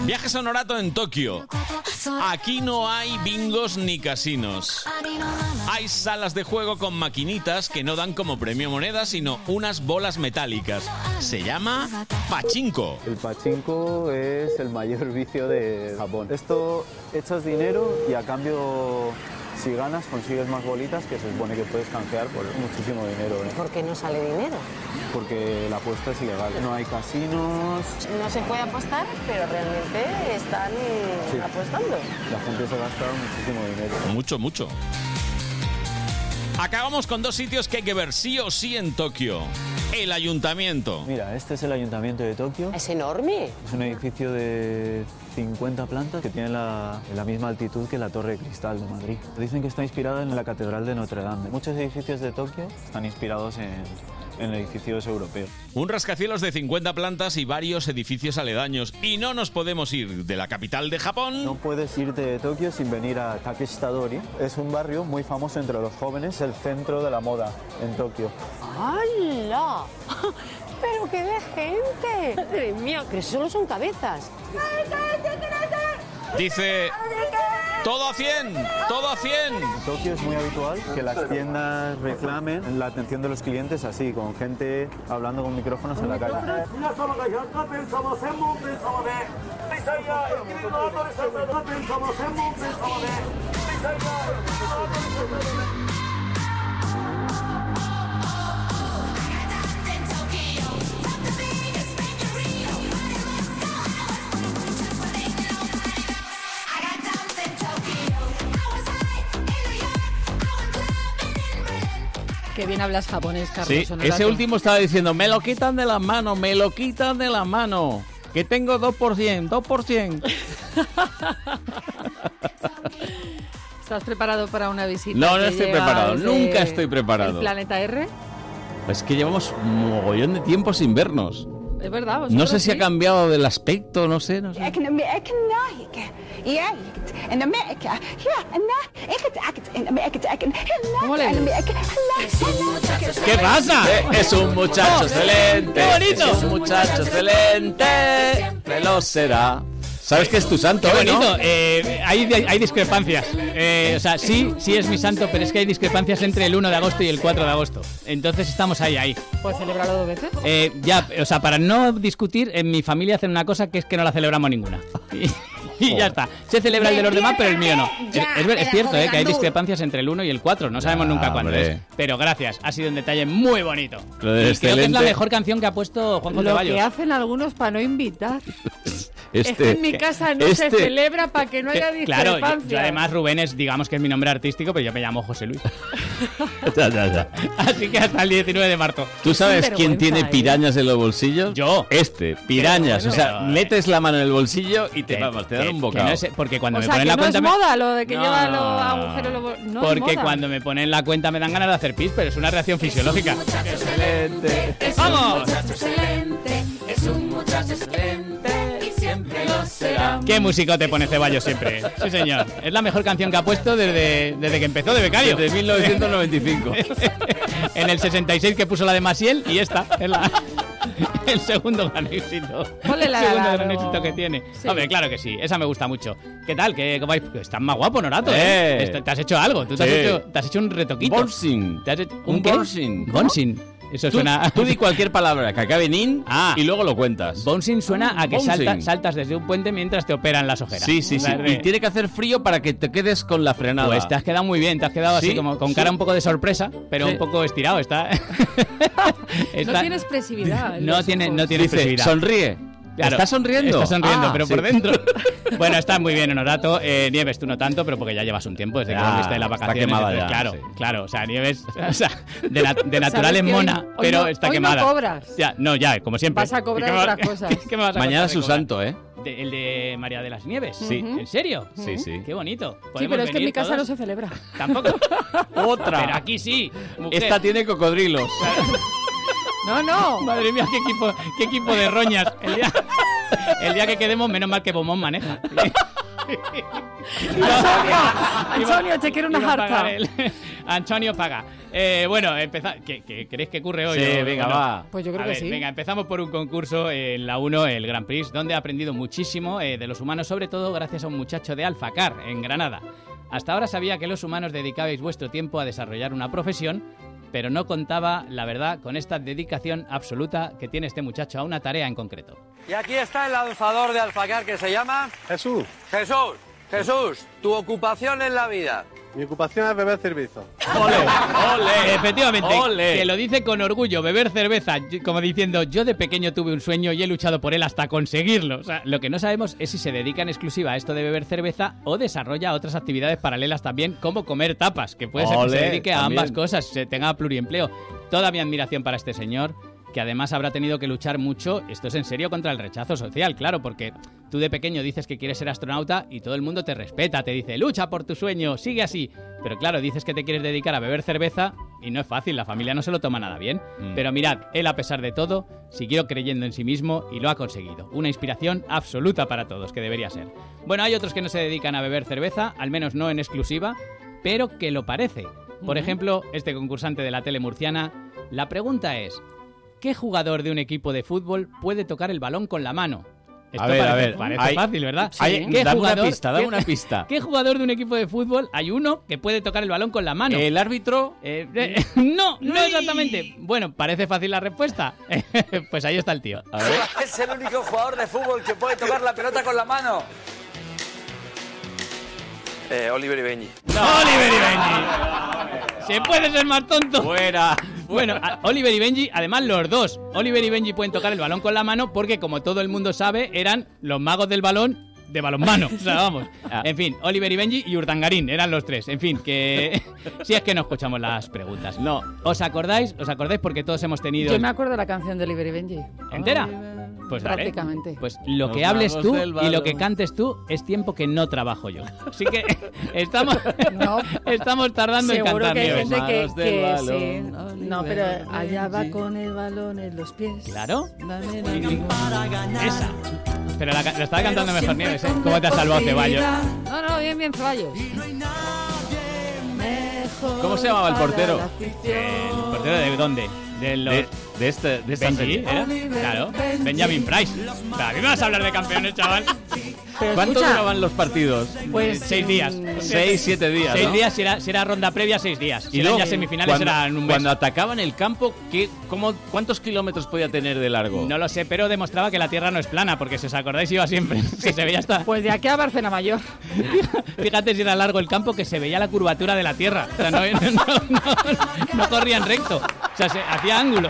Viajes a Honorato en Tokio. Aquí no hay bingos ni casinos. Hay salas de juego con maquinitas que no dan como premio monedas, sino unas bolas metálicas. Se llama pachinko. El pachinko es el mayor vicio de Japón. Esto echas dinero y a cambio, si ganas, consigues más bolitas que se supone que puedes canjear por muchísimo dinero. ¿Por qué no sale dinero? Porque la apuesta es ilegal. No hay casinos. No se puede apostar, pero realmente están apostando. La gente se gasta muchísimo dinero. Mucho, mucho. Acabamos con dos sitios que hay que ver sí o sí en Tokio. El ayuntamiento. Mira, este es el ayuntamiento de Tokio. Es enorme. Es un edificio de 50 plantas que tiene la misma altitud que la Torre de Cristal de Madrid. Dicen que está inspirada en la Catedral de Notre Dame. Muchos edificios de Tokio están inspirados en edificios europeos. Un rascacielos de 50 plantas y varios edificios aledaños. Y no nos podemos ir de la capital de Japón. No puedes irte de Tokio sin venir a Takeshitadori. Es un barrio muy famoso entre los jóvenes, el centro de la moda en Tokio. ¡Hala! ¡Pero qué de gente! ¡Madre mía! Que solo son cabezas. Dice... ¡Todo a 100! ¡Todo a 100! En Tokio es muy habitual que las tiendas reclamen la atención de los clientes así, con gente hablando con micrófonos en la calle. Qué bien hablas japonés, Carlos. Sí, Honorato. ese último estaba diciendo, me lo quitan de la mano, me lo quitan de la mano. Que tengo 2%, 2%. ¿Estás preparado para una visita? No, no que estoy llega preparado, desde nunca estoy preparado. ¿El planeta R? Es que llevamos un mogollón de tiempo sin vernos. Es verdad. No sé si ha cambiado del aspecto, no sé. ¿Cómo le ves? ¿Qué pasa? Es un muchacho excelente. ¡Qué bonito! Es un muchacho excelente. Siempre lo será. ¿Sabes que es tu santo? Qué bonito. ¿no? Hay discrepancias. O sea, sí es mi santo, pero es que hay discrepancias entre el 1 de agosto y el 4 de agosto. Entonces estamos ahí. ¿Puedes celebrarlo 2 veces? O sea, para no discutir, en mi familia hacen una cosa que es que no la celebramos ninguna. Y ya está. Se celebra el de los demás, pero el mío no. Es cierto, que hay discrepancias entre el 1 y el 4. No sabemos nunca cuándo es. Pero gracias, ha sido un detalle muy bonito. Y creo que es la mejor canción que ha puesto Juanjo Ceballos. Lo que hacen algunos para no invitar. Es que en mi casa no se celebra para que no haya discrepancias. Claro, yo además Rubén es, digamos que es mi nombre artístico, pero yo me llamo José Luis. Ya. Así que hasta el 19 de marzo. ¿Tú sabes quién tiene pirañas en los bolsillos? Yo. Pirañas. Pero, o sea, metes la mano en el bolsillo y te dan un bocado. No es, porque cuando me sea, ponen que la no cuenta... es moda lo de que lleva los agujeros... No porque es moda. cuando me ponen la cuenta me dan ganas de hacer pis, pero es una reacción fisiológica. Excelente. ¡Vamos! Es un muchacho excelente y siempre lo será. ¿Qué músico te pone Ceballos siempre? Sí, señor. Es la mejor canción que ha puesto desde que empezó de becario. Desde 1995. En el 66 que puso la de Maciel y esta es el segundo gran éxito. Ponle la el segundo largo. gran éxito que tiene. Sí. Hombre, claro que sí. Esa me gusta mucho. ¿Qué tal? ¿Cómo vais? Estás más guapo, Norato, ¡Eh! ¿Te has hecho algo? ¿Tú te has hecho un retoquito? Bonsing. ¿Te has hecho Un qué? bouncing. Bouncing. Eso suena... Tú di cualquier palabra que acabe en in y luego lo cuentas. Bouncing suena a que Bouncing. saltas desde un puente mientras te operan las ojeras. Sí. O sea, Y tiene que hacer frío para que te quedes con la frenada. Pues te has quedado muy bien, te has quedado así como con cara un poco de sorpresa, pero un poco estirado. No tiene expresividad. No tiene Dice, expresividad. Sonríe. Claro, ¿Estás sonriendo? Está sonriendo, pero sí. por dentro. Bueno, está muy bien, Honorato. Nieves, tú no tanto, pero porque ya llevas un tiempo desde que volviste de las está vacaciones. quemada Entonces, ya, claro. O sea, Nieves, de natural es que mona, hoy pero no- está hoy quemada. no cobras. Ya, como siempre. Vas a cobrar ¿Qué me otras cosas. ¿Qué me vas a Mañana contar es de su cobrar? santo, ¿eh? El de María de las Nieves. Sí. ¿En serio? Sí. Qué bonito. Sí, ¿Podemos pero es que en venir mi casa todos? no se celebra. Tampoco. Otra. Pero aquí sí. Mujer. Esta tiene cocodrilos. No. Madre mía, qué equipo de roñas. El día que quedemos, menos mal que Bomón maneja. Antonio, te quiero una jarta. Antonio paga. Bueno, ¿qué creéis que ocurre hoy? Sí, venga, va. Pues yo creo que sí. Venga, empezamos por un concurso en la 1, el Grand Prix, donde he aprendido muchísimo de los humanos, sobre todo gracias a un muchacho de Alfacar, en Granada. Hasta ahora sabía que los humanos dedicabais vuestro tiempo a desarrollar una profesión, pero no contaba, la verdad, con esta dedicación absoluta que tiene este muchacho a una tarea en concreto. Y aquí está el lanzador de Alfacar, que se llama... Jesús. Jesús, tu ocupación en la vida. Mi ocupación es beber cerveza. ¡Ole! ¡Ole! Efectivamente, ¡Ole! que lo dice con orgullo, beber cerveza, como diciendo, yo de pequeño tuve un sueño y he luchado por él hasta conseguirlo. O sea, lo que no sabemos es si se dedica en exclusiva a esto de beber cerveza o desarrolla otras actividades paralelas también, como comer tapas, que puede ser que se dedique a ambas cosas, se tenga pluriempleo. Toda mi admiración para este señor, que además habrá tenido que luchar mucho, esto es en serio, contra el rechazo social, claro, porque tú de pequeño dices que quieres ser astronauta y todo el mundo te respeta, te dice, lucha por tu sueño, sigue así. Pero claro, dices que te quieres dedicar a beber cerveza y no es fácil, la familia no se lo toma nada bien. Pero mirad, él a pesar de todo, siguió creyendo en sí mismo y lo ha conseguido. Una inspiración absoluta para todos, que debería ser. Bueno, hay otros que no se dedican a beber cerveza, al menos no en exclusiva, pero que lo parece. Por ejemplo, este concursante de la tele murciana, la pregunta es... ¿qué jugador de un equipo de fútbol puede tocar el balón con la mano? Esto parece fácil, ¿verdad? Sí. Dame una pista. ¿Qué jugador de un equipo de fútbol hay uno que puede tocar el balón con la mano? ¿El árbitro? No exactamente. Bueno, parece fácil la respuesta. Pues ahí está el tío. A ver. Es el único jugador de fútbol que puede tocar la pelota con la mano. Oliver y Benji. ¡No! ¡Oliver y Benji! ¿Se puede ser más tonto? ¡Fuera! Bueno, Oliver y Benji, además los dos. Oliver y Benji pueden tocar el balón con la mano porque, como todo el mundo sabe, eran los magos del balón de balonmano. O sea, vamos. En fin, Oliver y Benji y Urdangarín eran los tres. En fin, que si es que no escuchamos las preguntas. No. ¿Os acordáis? Porque todos hemos tenido... Yo me acuerdo de la canción de Oliver y Benji. ¿Entera? Pues prácticamente. Pues lo que hables tú y lo que cantes tú es tiempo que no trabajo yo. Así que estamos tardando en cantar. Seguro que hay gente que sí. No, pero allá va con el balón en los pies. Claro. Esa. Pero la estaba cantando mejor Nieves, ¿eh? ¿Cómo te has salvado, Ceballos? No, bien, Ceballos. ¿Cómo se llamaba el portero? ¿El portero de dónde? De esta serie. Claro, Benjamin Price. A mí me vas a hablar de campeones, chaval. ¿Cuánto duraban los partidos? Pues 6 días. 6, 7 días. 6 días, si era ronda previa, 6 días. Si eran ya semifinales, eran un mes. Cuando atacaban el campo, ¿cuántos kilómetros podía tener de largo? No lo sé, pero demostraba que la Tierra no es plana, porque si os acordáis iba siempre. Que se veía hasta... Pues de aquí a Barcena Mayor. Fíjate si era largo el campo, que se veía la curvatura de la Tierra. O sea, no corrían recto. O sea, se hacía ángulo.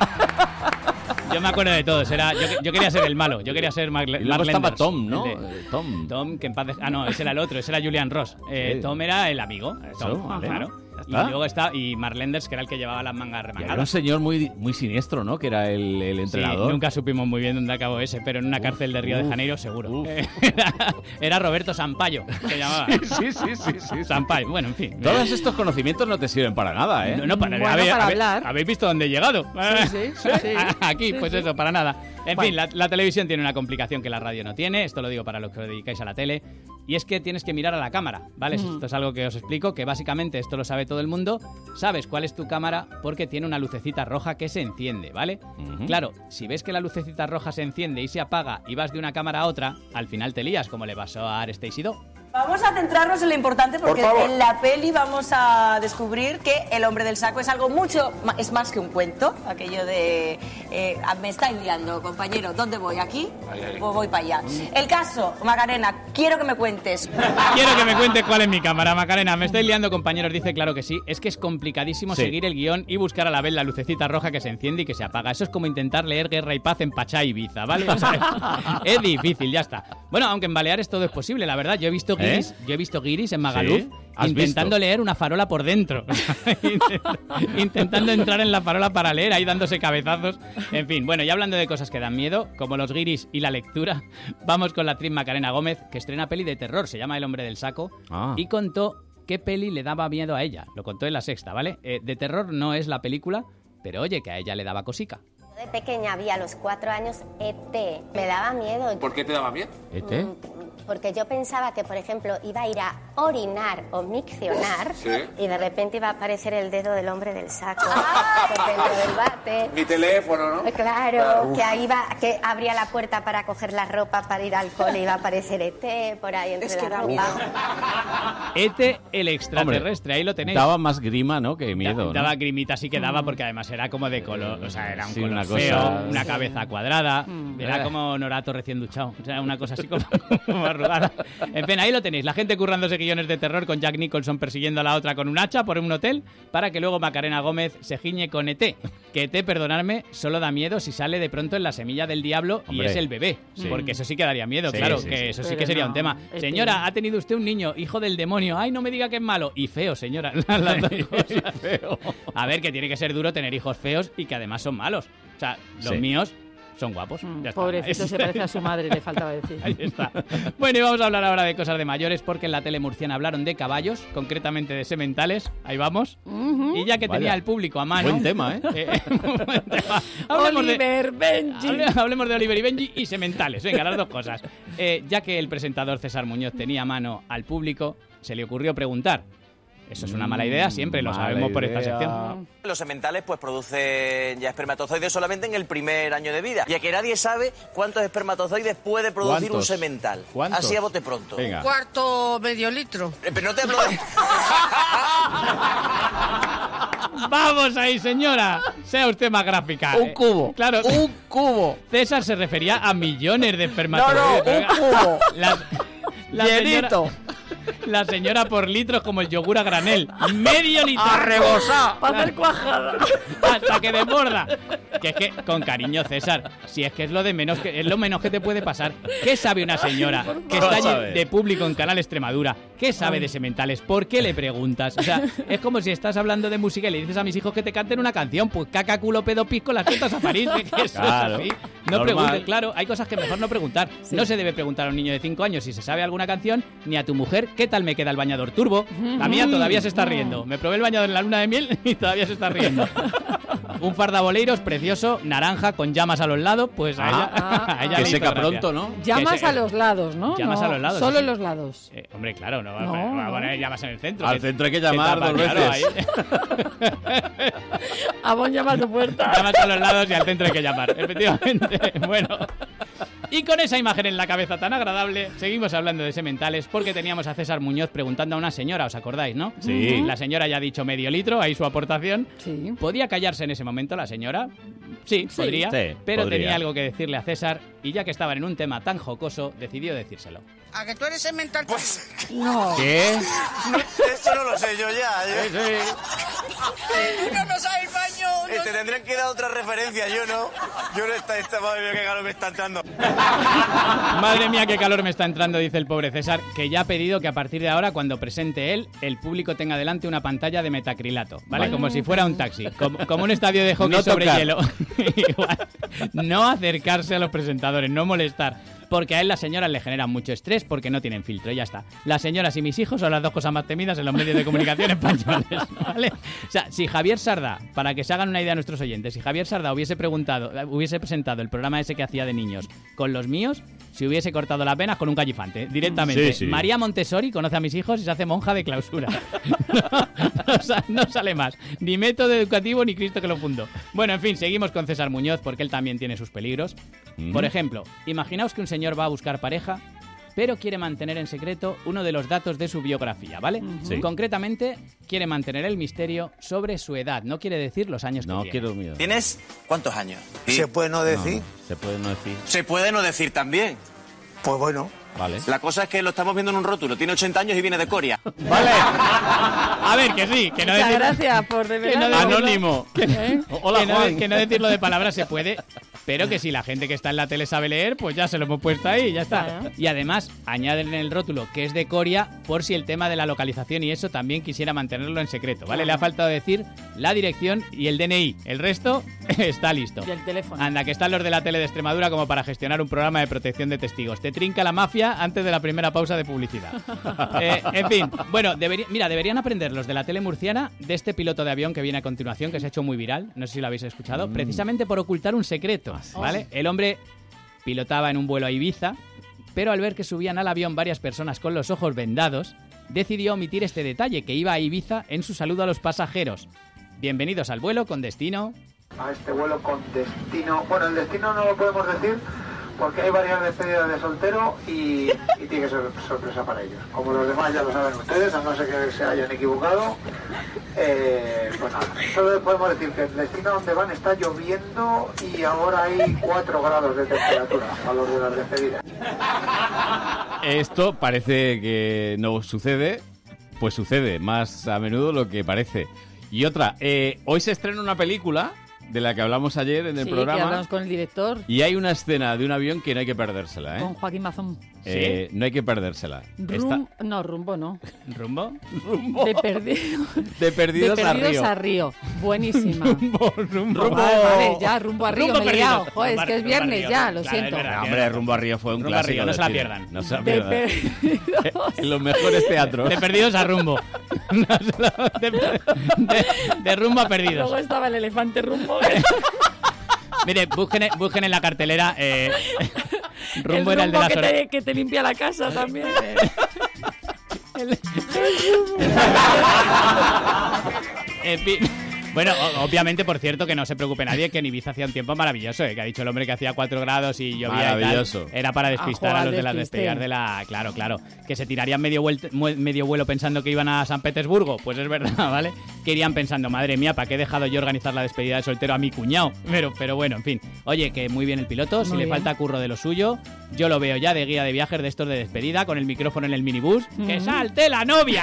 Yo me acuerdo de todos. Yo quería ser el malo. Yo quería ser Mark Lenders. Y luego estaba Tom, ¿no? Tom, que en paz... no, ese era el otro. Ese era Julian Ross. Sí. Tom era el amigo. Tom, vale. Claro. Y luego y Mark Lenders, que era el que llevaba las mangas remangadas. Era un señor muy siniestro, ¿no? Que era el entrenador. Sí, nunca supimos muy bien dónde acabó ese, pero en una cárcel de Río de Janeiro seguro. Era Roberto Sampaio, se llamaba. Sí. Sampaio, bueno, en fin. Todos estos conocimientos no te sirven para nada, ¿eh? No, para hablar. ¿Habéis visto dónde he llegado? Sí. Aquí, pues eso, para nada. En fin, la televisión tiene una complicación que la radio no tiene. Esto lo digo para los que os dedicáis a la tele. Y es que tienes que mirar a la cámara, ¿vale? Esto es algo que os explico, que básicamente esto lo sabe todo el mundo. Sabes cuál es tu cámara porque tiene una lucecita roja que se enciende, ¿vale? Claro, si ves que la lucecita roja se enciende y se apaga y vas de una cámara a otra, al final te lías, como le pasó a Arestey Sidó. Vamos a centrarnos en lo importante porque en la peli vamos a descubrir que El hombre del saco es algo es más que un cuento. Aquello de me estáis liando, compañero, ¿dónde voy? ¿Aquí? O voy para allá. El caso, Macarena, quiero que me cuentes. Quiero que me cuentes cuál es mi cámara, Macarena. Me estáis liando, compañeros, dice claro que sí. Es que es complicadísimo seguir el guión y buscar a la vez la lucecita roja que se enciende y que se apaga. Eso es como intentar leer Guerra y Paz en Pachá y Ibiza, ¿vale? O sea, es difícil, ya está. Bueno, aunque en Baleares todo es posible, la verdad. Yo he visto guiris en Magaluf intentando leer una farola por dentro. Intentando entrar en la farola para leer, ahí dándose cabezazos. En fin, bueno, ya hablando de cosas que dan miedo, como los guiris y la lectura, vamos con la actriz Macarena Gómez, que estrena peli de terror, se llama El hombre del saco, y contó qué peli le daba miedo a ella. Lo contó en La Sexta, ¿vale? De terror no es la película, pero oye, que a ella le daba cosica. De pequeña vi a los 4 años E.T. Me daba miedo. ¿Por qué te daba miedo? ¿E.T.? porque yo pensaba que, por ejemplo, iba a ir a orinar o miccionar y de repente iba a aparecer el dedo del hombre del saco por dentro del bate. Mi teléfono, ¿no? Claro, que abría la puerta para coger la ropa para ir al cole y iba a aparecer ET por ahí entre la ropa. ET el extraterrestre, ahí lo tenéis. Daba más grima, ¿no? Que miedo. Daba grimita, sí que daba, porque además era como de color, o sea, era un color una feo, cosa... una cabeza cuadrada, era como Norato recién duchado, o sea, una cosa así como arrugada. En fin, ahí lo tenéis, la gente currándose guiones de terror con Jack Nicholson persiguiendo a la otra con un hacha por un hotel, para que luego Macarena Gómez se giñe con ET. Que ET, perdonadme, solo da miedo si sale de pronto en La semilla del diablo y es el bebé, porque eso sí que daría miedo, claro, eso sí que sería un tema. Señora, ha tenido usted un niño, hijo del demonio, ay, no me diga que es malo, y feo, señora. Las dos cosas. Feo. A ver, que tiene que ser duro tener hijos feos y que además son malos. O sea, los míos son guapos. Ya está. Pobrecito, se parece a su madre, le faltaba decir. Ahí está. Bueno, y vamos a hablar ahora de cosas de mayores, porque en la tele murciana hablaron de caballos, concretamente de sementales. Ahí vamos. Y ya que tenía el público a mano... Buen tema, ¿eh? Buen tema. Hablemos de Oliver y Benji y sementales. Venga, las dos cosas. Ya que el presentador César Muñoz tenía a mano al público, se le ocurrió preguntar. Eso es una mala idea, siempre lo sabemos por esta sección. Los sementales pues producen ya espermatozoides solamente en el primer año de vida, ya que nadie sabe cuántos espermatozoides puede producir un semental. ¿Cuántos? Así a bote pronto. Venga. Un cuarto, medio litro. Pero no te hablo de... ¡Vamos ahí, señora! Sea usted más gráfica. Un cubo. Claro. Un cubo. César se refería a millones de espermatozoides. No, un cubo. Llenito. La señora por litros como el yogur a granel. ¡Medio litro! ¡A rebosar! ¡Para hacer cuajada! Hasta que desborda. Que es que, con cariño, César, si es que es lo menos que te puede pasar. ¿Qué sabe una señora que está de público en Canal Extremadura? ¿Qué sabe de sementales? ¿Por qué le preguntas? O sea, es como si estás hablando de música y le dices a mis hijos que te canten una canción. Pues caca, culo, pedo, pisco, las tetas a París. Que eso claro, es así. No preguntes, claro. Hay cosas que mejor no preguntar. Sí. No se debe preguntar a un niño de 5 años si se sabe alguna canción, ni a tu mujer qué tal me queda el bañador turbo. La mía todavía se está riendo. Me probé el bañador en la luna de miel y todavía se está riendo. Un fardaboleiros precioso, naranja, con llamas a los lados, pues a ella que le seca hizo pronto, ¿no? Llamas a los lados, ¿no? Llamas a los lados. Solo sí. en los lados. Hombre, claro, no va a poner llamas en el centro. Al centro hay que llamar dos veces. Abón, llama a tu puerta. Llamas a los lados y al centro hay que llamar, efectivamente. Bueno. Y con esa imagen en la cabeza tan agradable, seguimos hablando de sementales porque teníamos a César Muñoz preguntando a una señora, ¿os acordáis, no? Sí. La señora ya ha dicho medio litro, ahí su aportación. Sí. ¿Podía callarse en ese momento la señora? Sí, podría, sí, pero podría. tenía algo que decirle a César y ya que estaban en un tema tan jocoso, decidió decírselo. ¿A que tú eres semental? Pues... No. ¿Qué? Esto no lo sé yo ya. ¡Tú no sabes baño! Te tendrían que dar otra referencia, yo no. Yo no esta madre mía, qué calor me está entrando. Madre mía, qué calor me está entrando, dice el pobre César, que ya ha pedido que a partir de ahora, cuando presente él, el público tenga delante una pantalla de metacrilato, ¿vale? Como si fuera un taxi, como un estadio de hockey sobre hielo. Igual, no acercarse a los presentadores, no molestar. Porque a él las señoras le generan mucho estrés porque no tienen filtro, y ya está. Las señoras y mis hijos son las dos cosas más temidas en los medios de comunicación españoles, ¿vale? O sea, si Javier Sardá, para que se hagan una idea a nuestros oyentes, si Javier Sardá hubiese presentado el programa ese que hacía de niños con los míos, se hubiese cortado las venas con un gallifante, directamente. Sí. María Montessori conoce a mis hijos y se hace monja de clausura. No sale más. Ni método educativo ni Cristo que lo fundó. Bueno, en fin, seguimos con César Muñoz porque él también tiene sus peligros. Por ejemplo, imaginaos que un señor va a buscar pareja, pero quiere mantener en secreto uno de los datos de su biografía, ¿vale? Sí. Concretamente, quiere mantener el misterio sobre su edad. No quiere decir los años que tiene. No quiero miedo. ¿Tienes cuántos años? ¿Se puede no decir? Se puede no decir. Se puede no decir también. Pues bueno. Vale. La cosa es que lo estamos viendo en un rótulo. Tiene 80 años y viene de Coria. Vale. A ver, que sí. Que no Muchas decir... gracias por revelarlo. Anónimo. Hola, Juan. Que no decirlo de palabras se puede, pero que si la gente que está en la tele sabe leer, pues ya se lo hemos puesto ahí y ya está. Claro. Y además, añaden en el rótulo que es de Coria por si el tema de la localización y eso también quisiera mantenerlo en secreto, ¿vale? Le ha faltado decir la dirección y el DNI. El resto está listo. Y el teléfono. Anda, que están los de la tele de Extremadura como para gestionar un programa de protección de testigos. Te trinca la mafia antes de la primera pausa de publicidad. En fin, bueno, deberían aprender los de la tele murciana de este piloto de avión que viene a continuación, que se ha hecho muy viral, no sé si lo habéis escuchado, precisamente por ocultar un secreto, ¿vale? El hombre pilotaba en un vuelo a Ibiza, pero al ver que subían al avión varias personas con los ojos vendados, decidió omitir este detalle, que iba a Ibiza en su saludo a los pasajeros. Bienvenidos al vuelo con destino... A este vuelo con destino... Bueno, el destino no lo podemos decir porque hay varias despedidas de soltero y tiene que ser sorpresa para ellos. Como los demás ya lo saben ustedes, a no ser que se hayan equivocado. Pues nada, solo podemos decir que el destino donde van está lloviendo y ahora hay 4 grados de temperatura a los de las despedidas. Esto parece que no sucede, pues sucede más a menudo lo que parece. Y otra, hoy se estrena una película de la que hablamos ayer en el programa. Sí, que hablamos con el director. Y hay una escena de un avión que no hay que perdérsela, ¿eh? Con Joaquín Mazón. ¿Sí? No hay que perdérsela. No, Rumbo no. ¿Rumbo? Rumbo. De Perdidos a Río. Buenísima. Rumbo. Vale, ya, Rumbo a Río. Rumbo me he liado. perdido. Joder, es que es viernes ya, lo siento. Hombre, Rumbo a Río fue un Rumbo a clásico. Río, no se la cine. pierdan. No se la pierdan. En los mejores teatros. De Perdidos a Rumbo. De Rumbo a Perdidos. Luego estaba el elefante Rumbo. Mire, busquen en la cartelera. Rumbo el era el de las Rumbo que te limpia la casa también. Bueno, obviamente, por cierto, que no se preocupe nadie, que en Ibiza hacía un tiempo maravilloso, que ha dicho el hombre que hacía 4 grados y llovía y tal. Era para despistar a los de las despedidas de la... Claro, que se tirarían medio vuelo pensando que iban a San Petersburgo, pues es verdad, ¿vale? Que irían pensando, madre mía, ¿para qué he dejado yo organizar la despedida de soltero a mi cuñado? Pero bueno, en fin. Oye, que muy bien el piloto, si le falta curro de lo suyo, yo lo veo ya de guía de viajes de estos de despedida, con el micrófono en el minibús, ¡que salte la novia!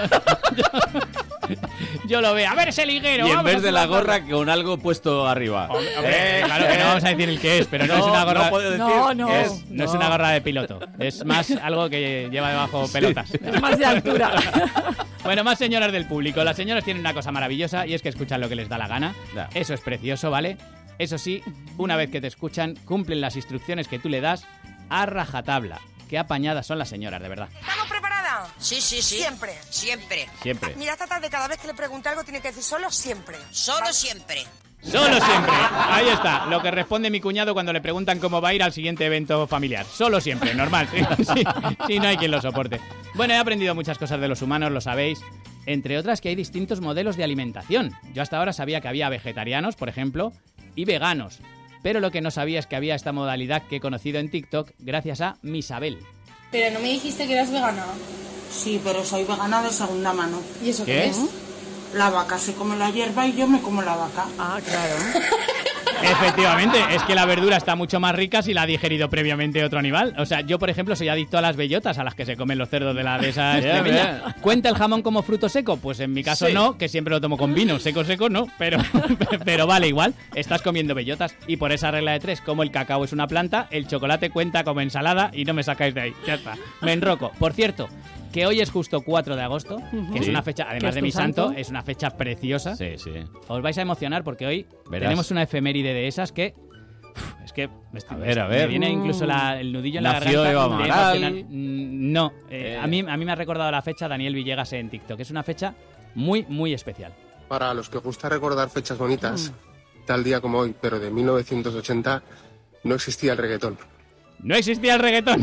Yo lo veo. A ver ese liguero. Y en vez de la gorra, con algo puesto arriba. Claro que no vamos a decir el que es, pero no es una gorra. No puedo decir. No es una gorra de piloto. Es más algo que lleva debajo pelotas. Es más de altura. Bueno, más señoras del público. Las señoras tienen una cosa maravillosa y es que escuchan lo que les da la gana. Eso es precioso, ¿vale? Eso sí, una vez que te escuchan, cumplen las instrucciones que tú le das a rajatabla. Qué apañadas son las señoras, de verdad. ¿Estamos preparadas? Sí. Siempre. Mira, esta tarde cada vez que le pregunte algo tiene que decir solo siempre. Solo siempre. Solo siempre. Ahí está, lo que responde mi cuñado cuando le preguntan cómo va a ir al siguiente evento familiar. Solo siempre, normal. Sí, no hay quien lo soporte. Bueno, he aprendido muchas cosas de los humanos, lo sabéis. Entre otras que hay distintos modelos de alimentación. Yo hasta ahora sabía que había vegetarianos, por ejemplo, y veganos. Pero lo que no sabía es que había esta modalidad que he conocido en TikTok gracias a Misabel. Pero no me dijiste que eras vegana. Sí, pero soy vegana de segunda mano. ¿Y eso qué es? La vaca se come la hierba y yo me como la vaca. Ah, claro. Efectivamente, es que la verdura está mucho más rica si la ha digerido previamente otro animal. O sea, yo, por ejemplo, soy adicto a las bellotas, a las que se comen los cerdos de esa extremeña. ¿Cuenta el jamón como fruto seco? Pues en mi caso no, que siempre lo tomo con vino. Seco no, pero vale igual. Estás comiendo bellotas. Y por esa regla de 3, como el cacao es una planta, el chocolate cuenta como ensalada y no me sacáis de ahí. Ya está, me enroco. Por cierto, que hoy es justo 4 de agosto, que es una fecha, además de mi santo, es una fecha preciosa. Sí. Os vais a emocionar porque hoy tenemos una efeméride de esas que... es que me viene incluso el nudillo en la garganta. Eva Amaral. No, a mí me ha recordado la fecha Daniel Villegas en TikTok. Es una fecha muy, muy especial. Para los que os gusta recordar fechas bonitas, tal día como hoy, pero de 1980, no existía el reggaetón. No existía el reggaetón.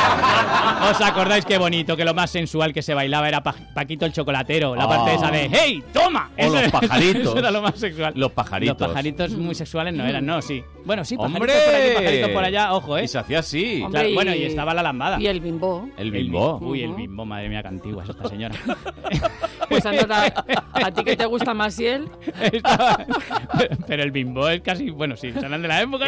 ¿Os acordáis qué bonito? Que lo más sensual que se bailaba era Paquito el chocolatero. La parte esa de ¡hey, toma! O los pajaritos. Eso era lo más sexual. Los pajaritos. Los pajaritos muy sexuales no eran, no, sí. Bueno, sí, pajaritos ¡hombre! por aquí, pajaritos por allá, ojo, ¿eh? Y se hacía así. Claro, bueno, y estaba la lambada. Y el bimbo. El bimbo. Uy, el bimbo, madre mía, qué antigua es esta señora. Pues a ti que te gusta más y él. Pero el bimbo es casi, bueno, sí, serán de la época.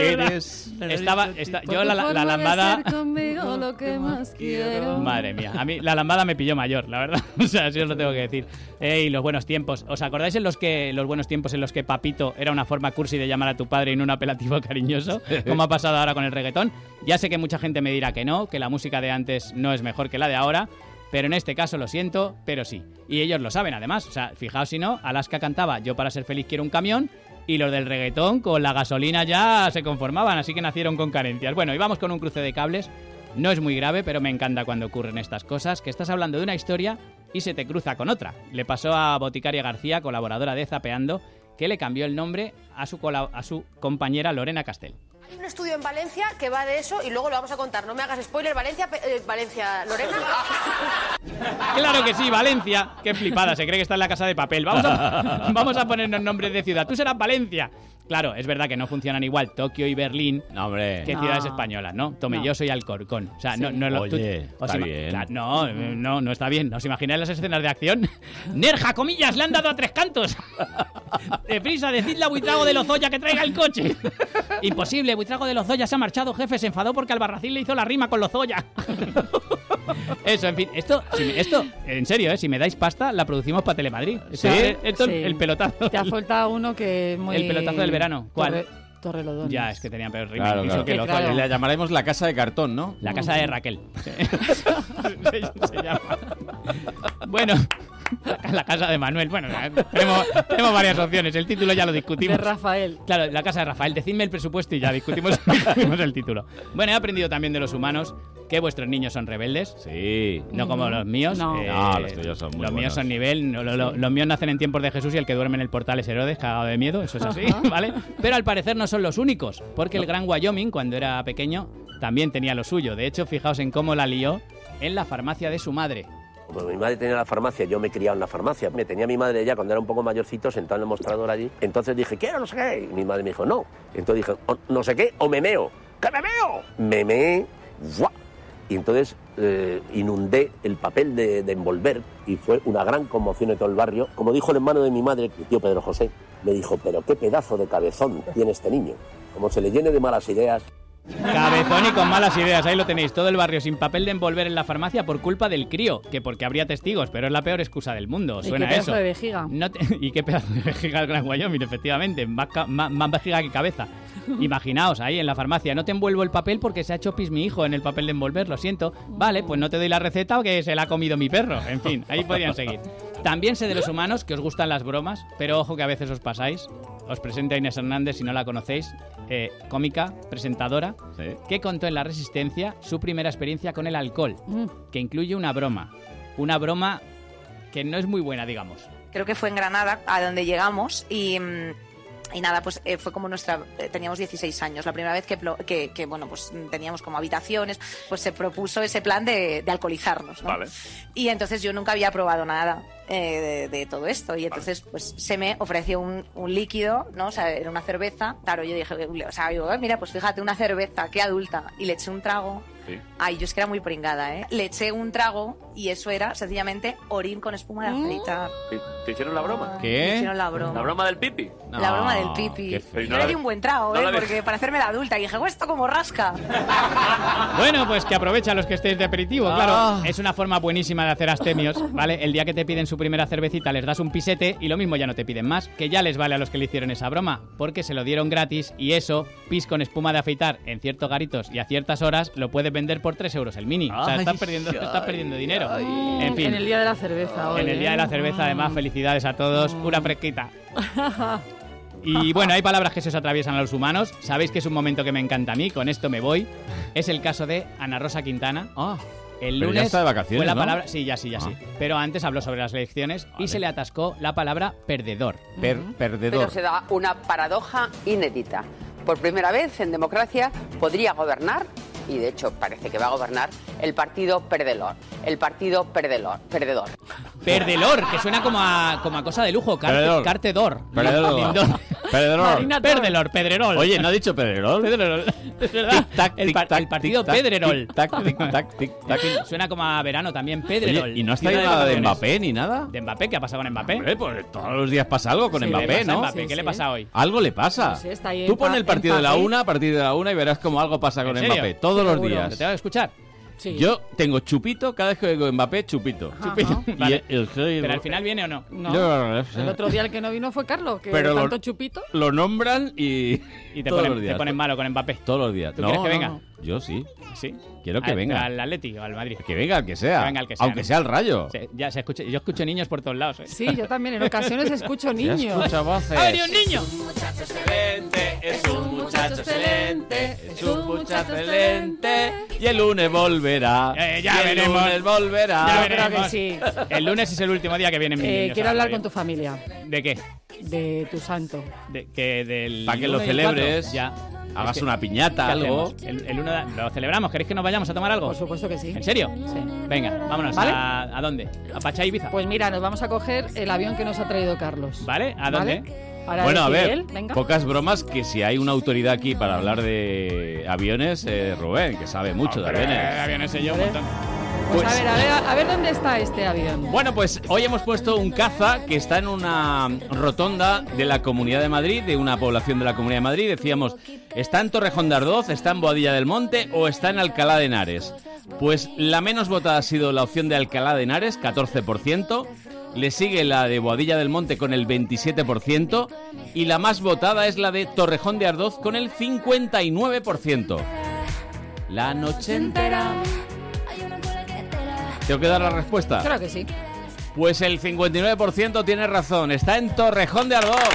Yo la lambada... conmigo lo que más quiero. Madre mía, a mí la lambada me pilló mayor, la verdad. O sea, sí os lo tengo que decir. Y los buenos tiempos. ¿Os acordáis los buenos tiempos en los que papito era una forma cursi de llamar a tu padre y no un apelativo cariñoso? Como ha pasado ahora con el reggaetón. Ya sé que mucha gente me dirá que no, que la música de antes no es mejor que la de ahora. Pero en este caso lo siento, pero sí. Y ellos lo saben además. O sea, fijaos si no, Alaska cantaba Yo para ser feliz quiero un camión. Y los del reggaetón con la gasolina ya se conformaban, así que nacieron con carencias. Bueno, y vamos con un cruce de cables. No es muy grave, pero me encanta cuando ocurren estas cosas, que estás hablando de una historia y se te cruza con otra. Le pasó a Boticaria García, colaboradora de Zapeando, que le cambió el nombre a su compañera Lorena Castell. Hay un estudio en Valencia que va de eso y luego lo vamos a contar. No me hagas spoiler, Valencia, Lorena. Claro que sí, Valencia. Qué flipada, se cree que está en La Casa de Papel. Vamos a ponernos nombres de ciudad. Tú serás Valencia. Claro, es verdad que no funcionan igual Tokio y Berlín que ciudades españolas, ¿no? Tomelloso y Alcorcón. O sea, Oye, está bien. Claro, no está bien. ¿Os imagináis las escenas de acción? ¡Nerja, comillas! ¡Le han dado a 3 cantos! ¡Deprisa, decidle a Buitrago de Lozoya que traiga el coche! Imposible, Buitrago de Lozoya se ha marchado, jefe. Se enfadó porque Albarracín le hizo la rima con Lozoya. Eso, en fin, esto, en serio, si me dais pasta, la producimos para Telemadrid. ¿Sí? Esto, el pelotazo. Te ha faltado uno que es muy... El pelotazo del verano. ¿Cuál? Torrelodones. Ya, es que tenían peor rima. Claro. Que Claro. La llamaremos La Casa de Cartón, ¿no? La Casa de Raquel. se llama. Bueno... La casa de Manuel. Bueno, tenemos varias opciones. El título ya lo discutimos. De Rafael. Claro, La Casa de Rafael. Decidme el presupuesto y ya discutimos el título. Bueno, he aprendido también de los humanos que vuestros niños son rebeldes. Sí. No como los míos. No, los tuyos son muy Los buenos. míos son nivel. Los míos nacen en tiempos de Jesús y el que duerme en el portal es Herodes, cagado de miedo. Eso es así, ¿vale? Pero al parecer no son los únicos. Porque el gran Wyoming, cuando era pequeño, también tenía lo suyo. De hecho, fijaos en cómo la lió en la farmacia de su madre. Como mi madre tenía la farmacia, yo me he criado en la farmacia. Me tenía mi madre ya cuando era un poco mayorcito sentado en el mostrador allí. Entonces dije, quiero no sé qué. Y mi madre me dijo, no. Entonces dije, no sé qué, o me meo. ¡Que me meo! Me meé, ¡buah! Y entonces inundé el papel de envolver y fue una gran conmoción en todo el barrio. Como dijo el hermano de mi madre, mi tío Pedro José, me dijo, pero qué pedazo de cabezón tiene este niño. Como se le llene de malas ideas. Cabezón y con malas ideas, ahí lo tenéis, todo el barrio sin papel de envolver en la farmacia por culpa del crío, que porque habría testigos, pero es la peor excusa del mundo, suena eso. ¿Y qué pedazo de vejiga? ¿Y qué pedazo de vejiga el gran Wyoming? Efectivamente, más vejiga que cabeza. Imaginaos, ahí en la farmacia, no te envuelvo el papel porque se ha hecho pis mi hijo en el papel de envolver, lo siento. Vale, pues no te doy la receta o que se la ha comido mi perro. En fin, ahí podrían seguir. También sé de los humanos que os gustan las bromas, pero ojo que a veces os pasáis. Os presento a Inés Hernández, si no la conocéis, cómica, presentadora, que contó en La Resistencia su primera experiencia con el alcohol, que incluye una broma. Una broma que no es muy buena, digamos. Creo que fue en Granada, a donde llegamos, y nada, pues fue como teníamos 16 años, la primera vez que bueno, pues teníamos como habitaciones, pues se propuso ese plan de alcoholizarnos, ¿no? Vale. Y entonces yo nunca había probado nada de todo esto, y entonces pues se me ofreció un líquido, ¿no? O sea, era una cerveza, claro, yo dije, o sea, digo, mira, pues fíjate, una cerveza, qué adulta, y le eché un trago. Sí. Ay, yo es que era muy pringada, ¿eh? Le eché un trago y eso era sencillamente orín con espuma de afeitar. ¿Te hicieron la broma? ¿Qué? Me hicieron la broma. ¿La broma del pipi? No, la broma del pipi. Yo le di un buen trago, porque para hacerme la adulta. Y dije, esto como rasca. Bueno, pues que aprovecha los que estéis de aperitivo, claro. Es una forma buenísima de hacer astemios, ¿vale? El día que te piden su primera cervecita les das un pisete y lo mismo ya no te piden más, que ya les vale a los que le hicieron esa broma, porque se lo dieron gratis y eso, pis con espuma de afeitar en ciertos garitos y a ciertas horas, lo puedes vender por 3 euros el mini. O sea, estás perdiendo dinero. En fin. En el día de la cerveza hoy. En el día de la cerveza, además, felicidades a todos. Una fresquita. Y bueno, hay palabras que se os atraviesan a los humanos. Sabéis que es un momento que me encanta a mí, con esto me voy. Es el caso de Ana Rosa Quintana. El lunes ya está de vacaciones, fue la ¿no? palabra, sí, ya sí. Pero antes habló sobre las elecciones y se le atascó la palabra perdedor. Perdedor. Pero se da una paradoja inédita. Por primera vez en democracia podría gobernar, y de hecho parece que va a gobernar, el partido perdedor. El partido perdedor. Perdelor, que suena como a cosa de lujo. Cartedor. Perderol. Pedrerol. Oye, ¿no ha dicho Pedrerol? Es verdad. El partido Pedrerol. Tic-tac. Suena como a verano también, Pedrerol. Oye, ¿y no has traído nada de Mbappé ni nada? ¿De Mbappé? ¿Qué ha pasado con Mbappé? Hombre, pues todos los días pasa algo con Mbappé, ¿no? ¿Qué le pasa hoy? Algo le pasa. Sí, está ahí Tú pon el partido de la 1 a partir de la 1 y verás cómo algo pasa con Mbappé. Todos los días. ¿Te tengo que escuchar? Sí. Yo tengo chupito, cada vez que oigo Mbappé, chupito. Vale. Pero al final viene o no. No. El otro día el que no vino fue Carlos, que pero tanto chupito. Lo nombran y te todos los días. Te ponen malo con Mbappé. Todos los días. ¿Tú quieres que venga? Yo sí. ¿Sí? Quiero que venga. ¿Al Atleti o al Madrid? Que venga el que sea. Que venga el que sea. Aunque sea el Rayo. Sí, ya se escucha, yo escucho niños por todos lados. Sí, yo también. En ocasiones escucho niños. Escucho voces. ¡Ha venido un niño! Es un muchacho excelente, es un muchacho excelente, es un muchacho excelente. Y el lunes volverá. Ya veremos. El lunes volverá. Ya Creo que sí. El lunes es el último día que vienen mis niños. Quiero hablar con tu familia. ¿De qué? De tu santo. Del para que lo celebres. Ya. Hagas una piñata, algo. El 1 lo celebramos. ¿Queréis que nos vayamos a tomar algo? Por supuesto que sí. ¿En serio? Sí. Venga, vámonos. ¿Vale? ¿A dónde? ¿A Pachá Ibiza? Pues mira, nos vamos a coger el avión que nos ha traído Carlos. ¿Vale? ¿A dónde? Para bueno, a decir ver, él, venga. pocas bromas, que si hay una autoridad aquí para hablar de aviones, Rubén, que sabe mucho de aviones. De aviones sé yo un montón. Pues a ver dónde está este avión. Bueno, pues hoy hemos puesto un caza que está en una rotonda de la Comunidad de Madrid, de una población de la Comunidad de Madrid. Decíamos, ¿está en Torrejón de Ardoz, está en Boadilla del Monte o está en Alcalá de Henares? Pues la menos votada ha sido la opción de Alcalá de Henares, 14%. Le sigue la de Boadilla del Monte con el 27%. Y la más votada es la de Torrejón de Ardoz con el 59%. La noche entera... ¿Tengo que dar la respuesta? Creo que sí. Pues el 59% tiene razón. Está en Torrejón de Ardoz.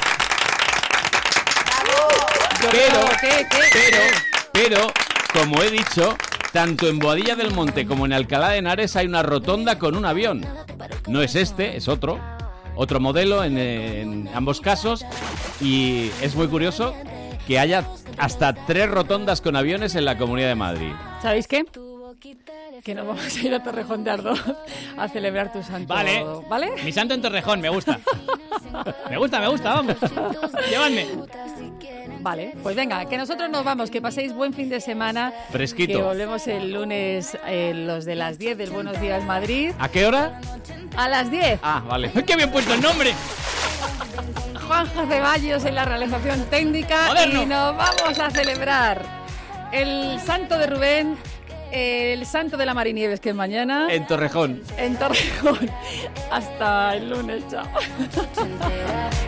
Pero, como he dicho, tanto en Boadilla del Monte como en Alcalá de Henares hay una rotonda con un avión. No es este, es otro modelo en ambos casos. Y es muy curioso que haya hasta 3 rotondas con aviones en la Comunidad de Madrid. ¿Sabéis qué? Que nos vamos a ir a Torrejón de Ardoz a celebrar tu santo. Vale. Mi santo en Torrejón, me gusta. me gusta, vamos. Llévanme. Vale, pues venga, que nosotros nos vamos, que paséis buen fin de semana. Fresquito. Que volvemos el lunes, los de las 10 del Buenos Días Madrid. ¿A qué hora? A las 10. Ah, vale. ¡Qué bien puesto el nombre! Juanjo Ceballos en la realización técnica. ¡Moderno! Y nos vamos a celebrar el santo de Rubén, el santo de la Marinieves, que es mañana. En Torrejón. En Torrejón. Hasta el lunes, chao.